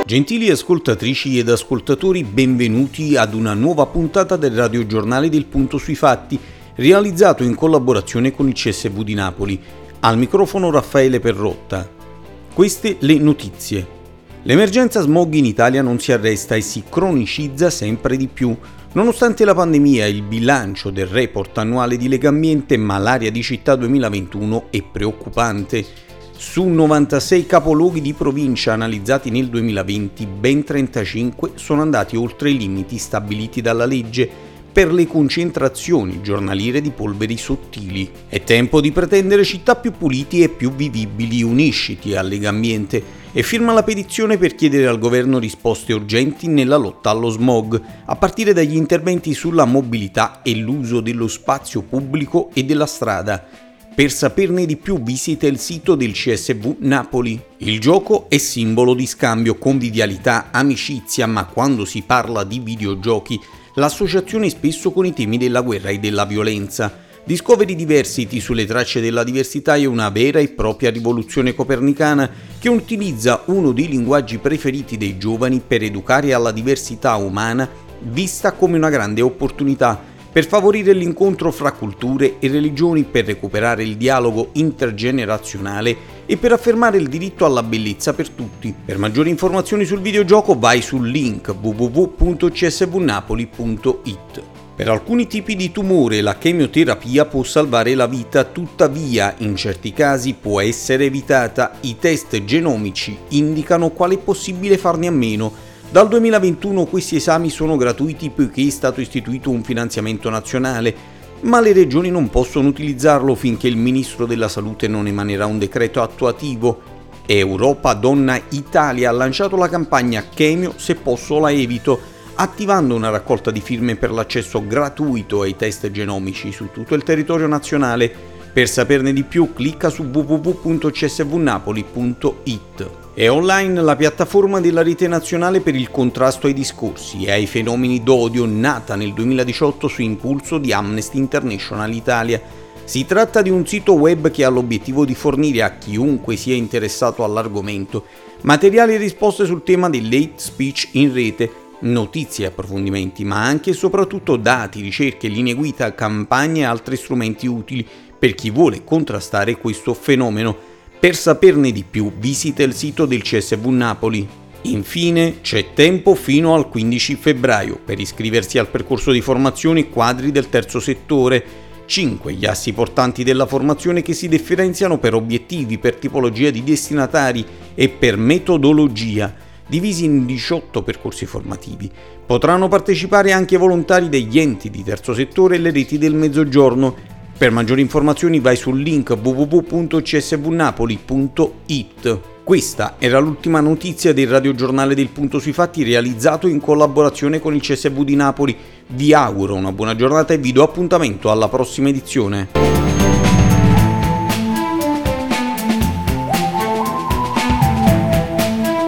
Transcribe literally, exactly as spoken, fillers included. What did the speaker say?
Gentili ascoltatrici ed ascoltatori, benvenuti ad una nuova puntata del radiogiornale del Punto sui Fatti, realizzato in collaborazione con il C S V di Napoli. Al microfono Raffaele Perrotta. Queste le notizie. L'emergenza smog in Italia non si arresta e si cronicizza sempre di più. Nonostante la pandemia, il bilancio del report annuale di Legambiente Malaria di Città duemilaventuno è preoccupante. Su novantasei capoluoghi di provincia analizzati nel duemilaventi, ben trentacinque sono andati oltre i limiti stabiliti dalla legge per le concentrazioni giornaliere di polveri sottili. È tempo di pretendere città più puliti e più vivibili. Unisciti a Legambiente e firma la petizione per chiedere al governo risposte urgenti nella lotta allo smog, a partire dagli interventi sulla mobilità e l'uso dello spazio pubblico e della strada. Per saperne di più visita il sito del C S V Napoli. Il gioco è simbolo di scambio, convivialità, amicizia, ma quando si parla di videogiochi l'associazione è spesso con i temi della guerra e della violenza. Discovery Diversity sulle tracce della diversità è una vera e propria rivoluzione copernicana che utilizza uno dei linguaggi preferiti dei giovani per educare alla diversità umana, vista come una grande opportunità per favorire l'incontro fra culture e religioni, per recuperare il dialogo intergenerazionale e per affermare il diritto alla bellezza per tutti. Per maggiori informazioni sul videogioco vai sul link w w w punto c s v napoli punto i t. Per alcuni tipi di tumore la chemioterapia può salvare la vita, tuttavia in certi casi può essere evitata. I test genomici indicano quale è possibile farne a meno. Dal duemilaventuno questi esami sono gratuiti poiché è stato istituito un finanziamento nazionale, ma le regioni non possono utilizzarlo finché il Ministro della Salute non emanerà un decreto attuativo. Europa Donna Italia ha lanciato la campagna Chemio se posso la evito, attivando una raccolta di firme per l'accesso gratuito ai test genomici su tutto il territorio nazionale. Per saperne di più clicca su w w w punto c s v napoli punto i t. È online la piattaforma della Rete Nazionale per il contrasto ai discorsi e ai fenomeni d'odio, nata nel duemiladiciotto su impulso di Amnesty International Italia. Si tratta di un sito web che ha l'obiettivo di fornire a chiunque sia interessato all'argomento materiali e risposte sul tema dell'hate speech in rete, notizie e approfondimenti, ma anche e soprattutto dati, ricerche, linee guida, campagne e altri strumenti utili per chi vuole contrastare questo fenomeno. Per saperne di più visita il sito del C S V Napoli. Infine c'è tempo fino al quindici febbraio per iscriversi al percorso di formazione Quadri del terzo settore. cinque gli assi portanti della formazione che si differenziano per obiettivi, per tipologia di destinatari e per metodologia, divisi in diciotto percorsi formativi. Potranno partecipare anche volontari degli enti di terzo settore e le reti del Mezzogiorno. Per maggiori informazioni vai sul link w w w punto c s v napoli punto i t. Questa era l'ultima notizia del radiogiornale del Punto sui Fatti, realizzato in collaborazione con il C S V di Napoli. Vi auguro una buona giornata e vi do appuntamento alla prossima edizione.